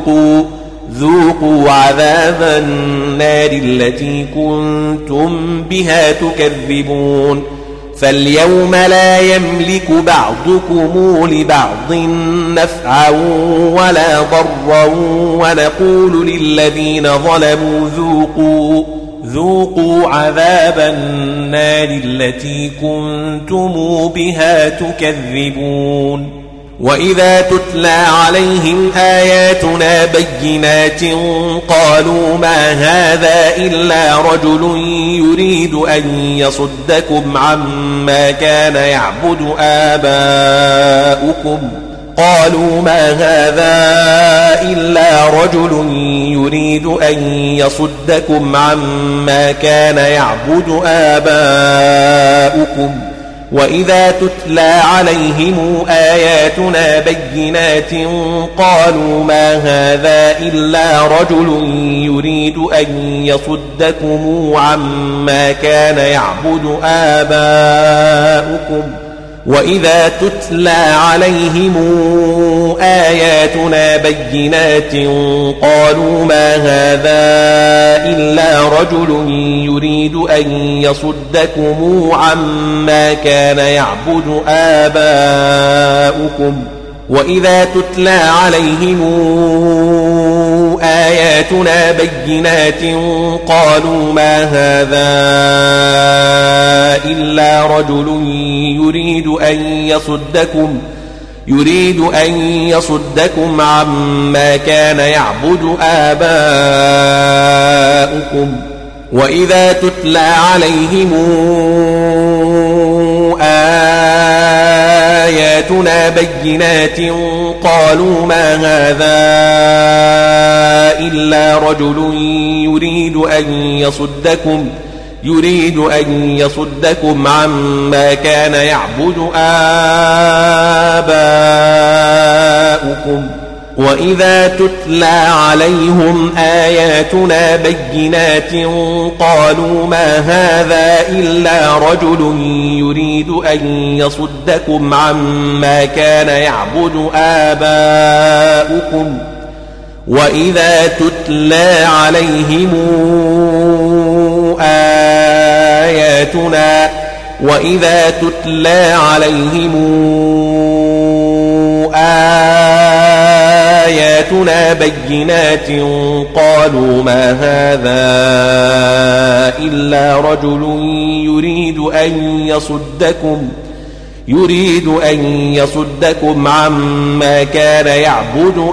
ذوقوا عذاب النار التي كنتم بها تكذبون فاليوم لا يملك بعضكم لبعض نفعا ولا ضرا ونقول للذين ظلموا ذوقوا عذاب النار التي كنتم بها تكذبون وإذا تتلى عليهم آياتنا بينات قالوا ما هذا إلا رجل يريد أن يصدكم عما كان يعبد آباؤكم قالوا ما هذا إلا رجل يريد أن يصدكم عما كان يعبد آباؤكم وإذا تتلى عليهم آياتنا بينات قالوا ما هذا إلا رجل يريد أن يصدكم عما كان يعبد آباؤكم وإذا تتلى عليهم آياتنا بينات قالوا ما هذا إلا رجل يريد أن يصدكم عما كان يعبد آباؤكم وإذا تتلى عليهم آياتنا بينات قالوا ما هذا إلا رجل يريد أن يصدكم عما كان يعبد آباؤكم وإذا تتلى عليهم آياتنا بينات قالوا ما هذا إلا رجل يريد أن يصدكم عما كان يعبد آباؤكم وإذا تتلى عليهم آياتنا بينات قالوا ما هذا إلا رجل يريد أن يصدكم عما كان يعبد آباؤكم وإذا تتلى عليهم آياتنا بينات قالوا ما هذا إلا رجل يريد أن يصدكم عما كان يعبد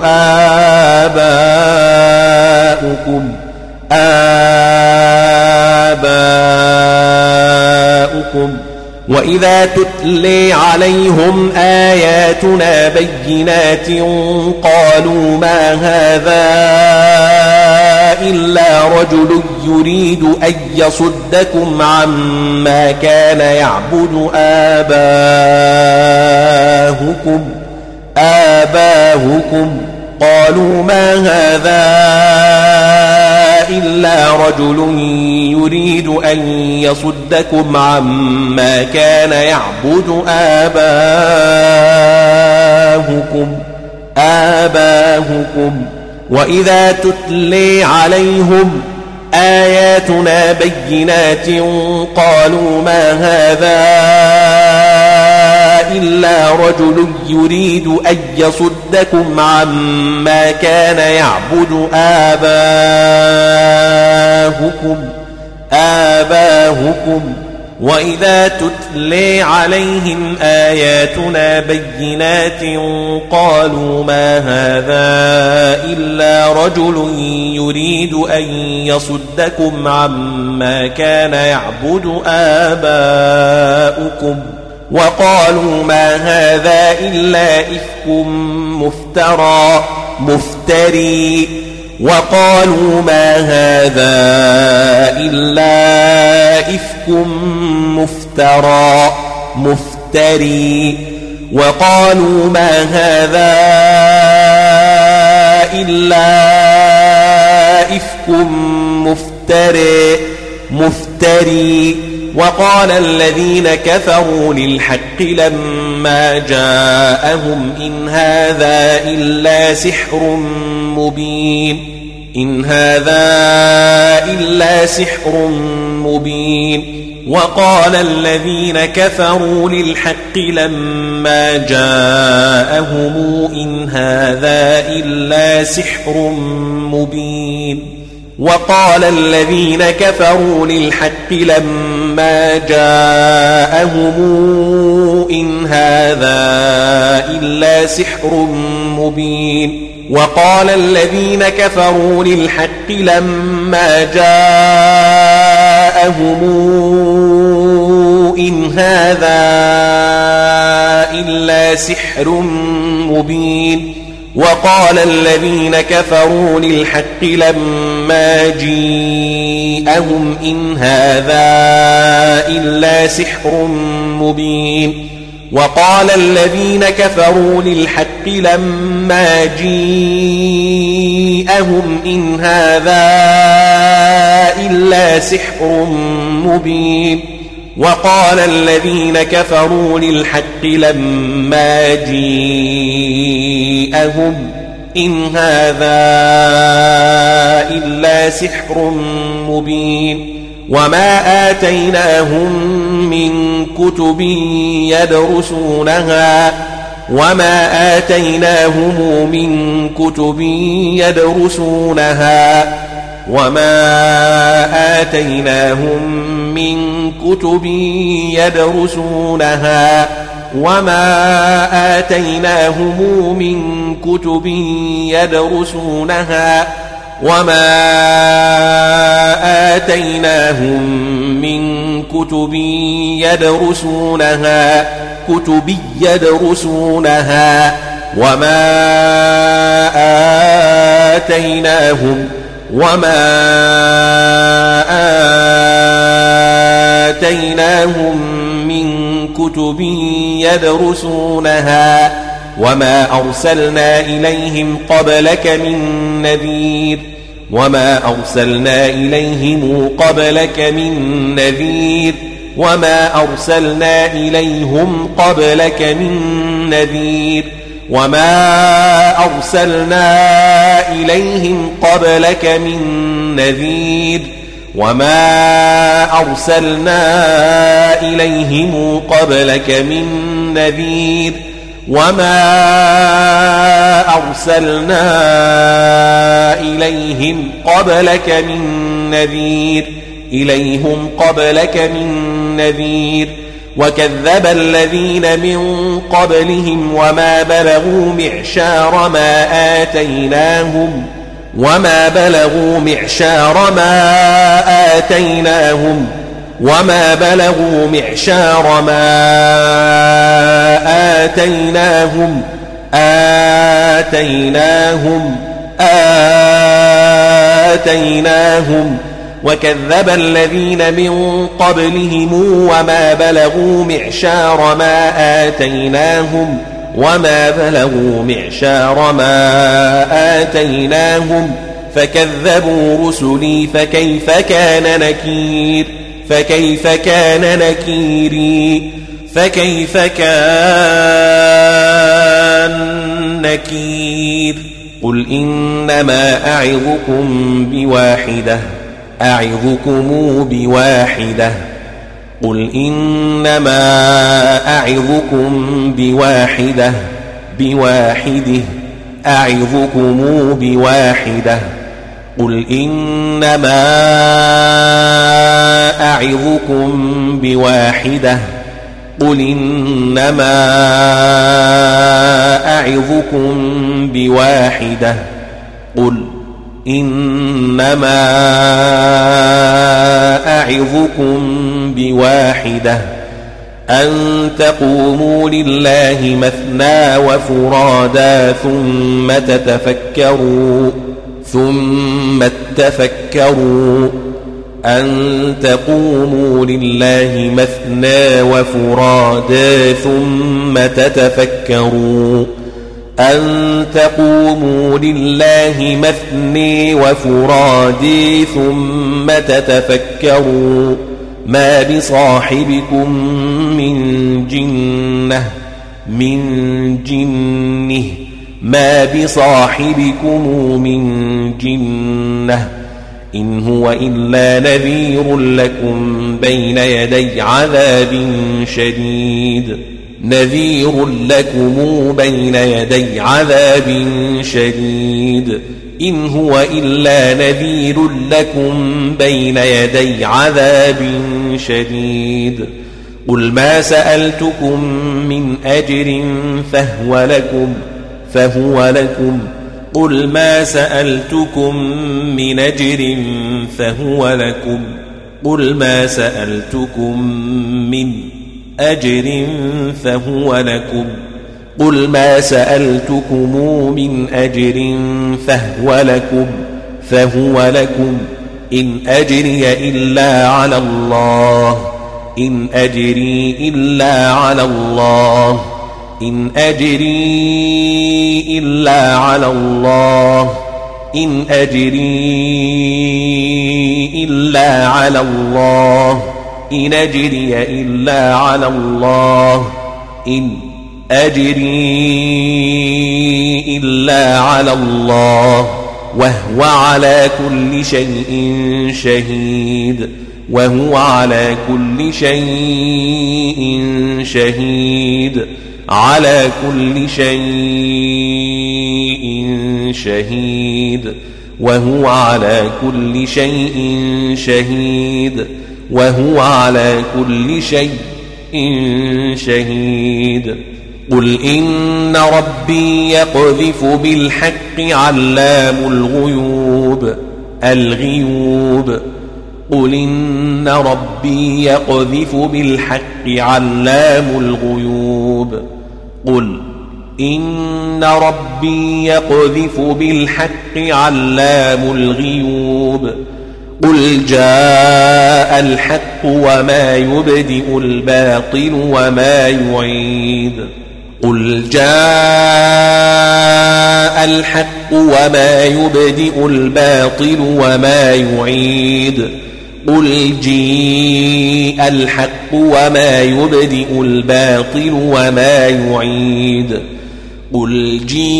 آباؤكم وإذا تتلي عليهم آياتنا بينات قالوا ما هذا إلا رجل يريد أن يصدكم عما كان يعبد آباؤكم قالوا ما هذا إلا رجل يريد أن يصدكم عما كان يعبد آباؤكم وإذا تتلي عليهم آياتنا بينات قالوا ما هذا إلا رجل يريد أن يصدكم عما كان يعبد آباؤكم وإذا تتلي عليهم آياتنا بينات قالوا ما هذا إلا رجل يريد أن يصدكم عما كان يعبد آباؤكم وقالوا ما هذا إلا إفك مفتري وقالوا ما هذا إلا إفك مفتري وقالوا ما هذا إلا إفك مفتري وقال الذين كفروا للحق لما جاءهم إن هذا إلا سحر مبين وقال الذين كفروا للحق لما جاءهم إن هذا إلا سحر مبين وقال الذين كفروا للحق لما جاءهم إن هذا إلا سحر مبين وقال الذين كفروا للحق لما جاءهم إن هذا إلا سحر مبين وقال الذين كفروا للحق لما جاءهم إن هذا إلا سحر مبين وقال الذين كفروا للحق لما جاءهم إن هذا إلا سحر مبين وقال الذين كفروا للحق لما جاءهم إن هذا إلا سحر مبين وما آتيناهم من كتب يدرسونها وما آتيناهم من كتب يدرسونها وما أرسلنا إليهم قبلك من نذير وما أرسلنا إليهم قبلك من نذير وكذب الذين من قبلهم وما بلغوا معشار ما آتيناهم وكذب الذين من قبلهم وما بلغوا معشار ما آتيناهم فكذبوا رسلي فكيف كان نكير قل إنما أعظكم بواحدة قل إنما أعظكم بواحدة أن تقوموا لله مثنى وفرادا ثم تفكروا أن تقوموا لله مثنى وفرادا ثم تتفكروا ما بصاحبكم من جنة إن هو إلا نذير لكم بين يدي عذاب شديد إن هو إلا نذير لكم بين يدي عذاب شديد قل ما سألتكم من أجر فهو لكم قل ما سألتكم من أجر فهو لكم قل ما سألتكم من أجر فهو لكم قل ما سألتكم من أجر فهو لكم إن أجري إلا على الله إن أجري إلا على الله إن أجري إلا على الله إن أجري إلا على الله إن أجري إلا على الله إن أجري إلا على الله وهو على كل شيء شهيد وهو على كل شيء شهيد على كل شيء شهيد وهو على كل شيء شهيد وهو على كل شيء شهيد قل إن ربي يقذف بالحق علام الغيوب قل إن ربي يقذف بالحق علام الغيوب قل إن ربي يقذف بالحق علام الغيوب قل جاء الحق وما يبدئ الباطل وما يعيد قل جاء الحق وما يبدئ الباطل وما يعيد قل جيء الحق وما يبدئ الباطل وما يعيد قل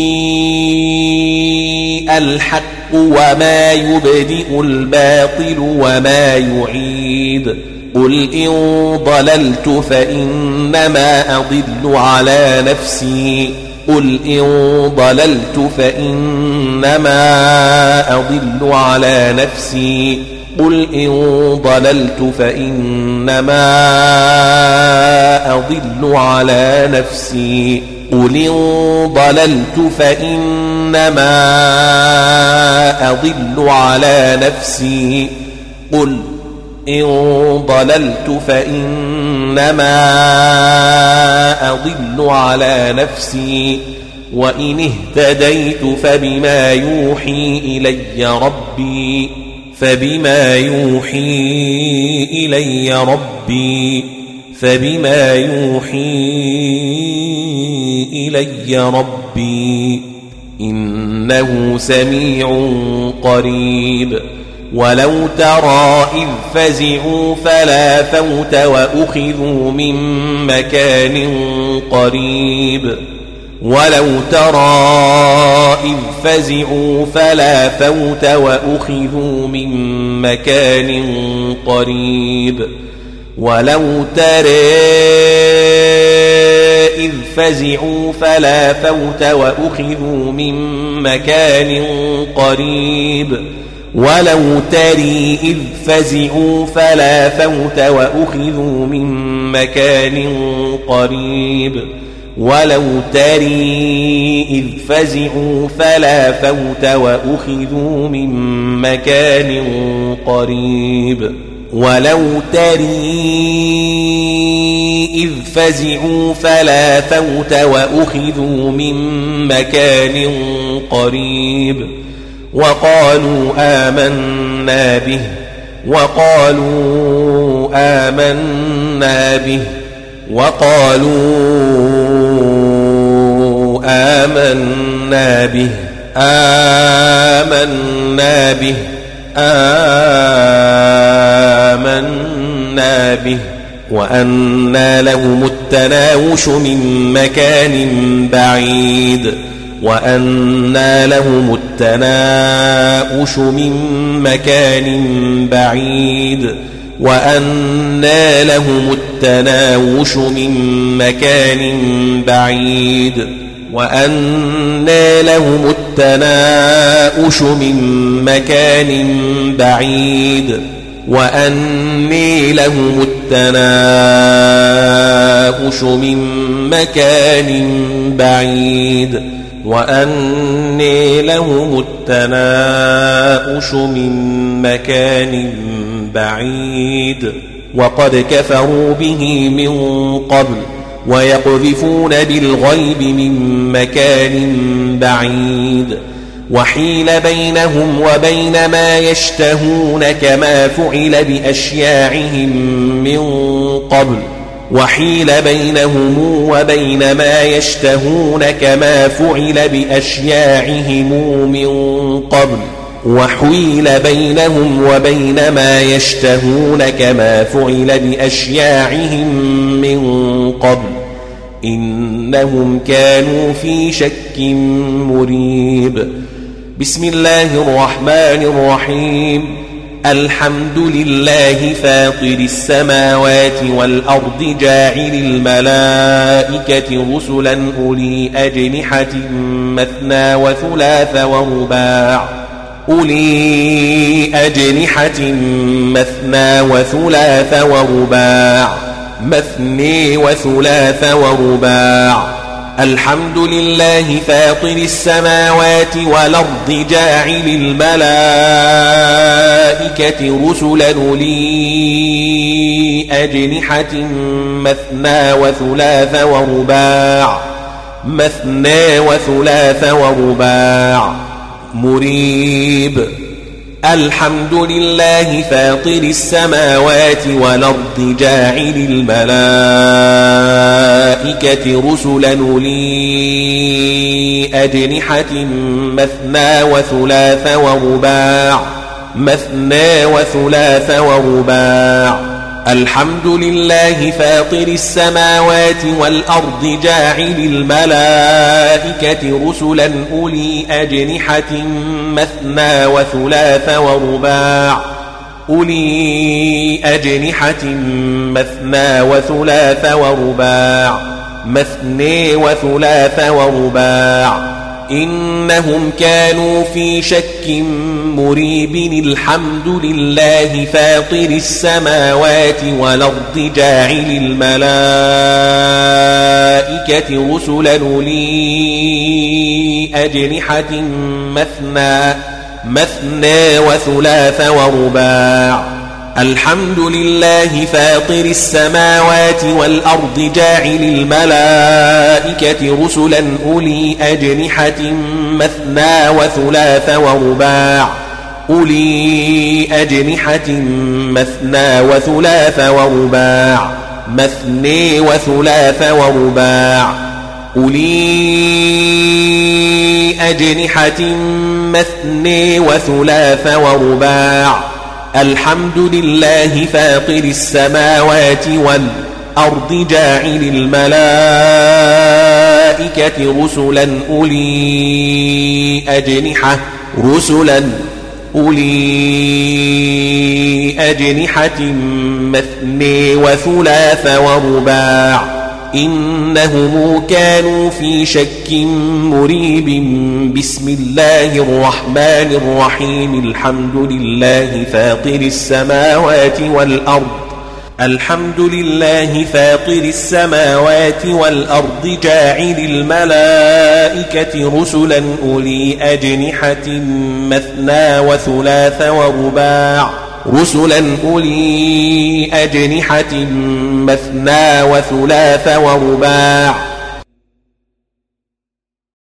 جيء الحق وما يبدئ الباطل وما يعيد قل إن ضللت فإنما أضل على نفسي قل إن ضللت فإنما أضل على نفسي قل إن ضللت فإنما أضل على نفسي قل إن ضللت فإنما أضل على نفسي قل إن ضللت فإنما أضل على نفسي وإن اهتديت فبما يوحي إلي ربي إنه سميع قريب ولو ترى إذ فزعوا فلا فوت وأخذوا من مكان قريب ولو ترى إذ فزعوا فلا فوت وأخذوا من مكان قريب ولو ترى إذ فزعوا فلا فوت وأخذوا من مكان قريب ولو تري إذ فزعوا فلا فوت وأخذوا من مكان قريب ولو تري إذ فزعوا فلا فوت وأخذوا من مكان قريب ولو تري إذ فزعوا فلا فوت وأخذوا من مكان قريب وقالوا آمنا به وأنى لهم التناوش من مكان بعيد وأنى لهم التناوش من مكان بعيد وأنى لهم التناوش من مكان بعيد وأنى لهم التناؤش من مكان بعيد وأني لهم التناؤش من مكان بعيد وأني لهم التناؤش من مكان بعيد وقد كفروا به من قبل ويقذفون بالغيب من مكان بعيد وحيل بينهم وبين ما يشتهون كما فعل بأشياعهم من قبل وحيل بينهم وبين ما يشتهون كما فعل بأشياعهم من قبل وحيل بينهم وبين ما يشتهون كما فعل بأشياعهم من قبل إنهم كانوا في شك مريب. بسم الله الرحمن الرحيم. الحمد لله فاطر السماوات والأرض جاعل الملائكة رسلا أولي أجنحة مثنى وثلاث ورباع أولي أجنحة مثنى وثلاث ورباع مثني وثلاث ورباع. الحمد لله فاطر السماوات والأرض جاعل الملائكة رسلا أولي أجنحة مثنى وثلاث ورباع مثنى وثلاث ورباع مريب. الحمد لله فاطر السماوات والأرض جاعل الملائكة رسلا أولي أجنحة مثنى وثلاث ورباع مثنى وثلاث ورباع. الحمد لله فاطر السماوات والأرض جاعل الملائكة رسلا أولي أجنحة مثنى وثلاث ورباع أولي أجنحة مثنى وثلاث ورباع مثني وثلاث ورباع. إنهم كانوا في شك مريب. الحمد لله فاطر السماوات والأرض جاعل الملائكة رسلا أولي أجنحة مثنى وثلاث ورباع. الحمد لله فاطر السماوات والأرض جاعل الملائكة رسلا أولي أجنحة مثنى وثلاث ورباع أولي أجنحة مثنى وثلاث ورباع مثني وثلاث ورباع أولي أجنحة مثني وثلاث ورباع. الحمد لله فاطر السماوات والأرض جاعل الملائكة رسلا أولي أجنحة مثني وثلاث ورباع. إنهم كانوا في شك مريب. بسم الله الرحمن الرحيم. الحمد لله فاطر السماوات والأرض الحمد لله فاطر السماوات والأرض جاعل الملائكة رسلا أولي أجنحة مثنى وثلاث ورباع رسلا أولي أجنحة مثنى وثلاث ورباع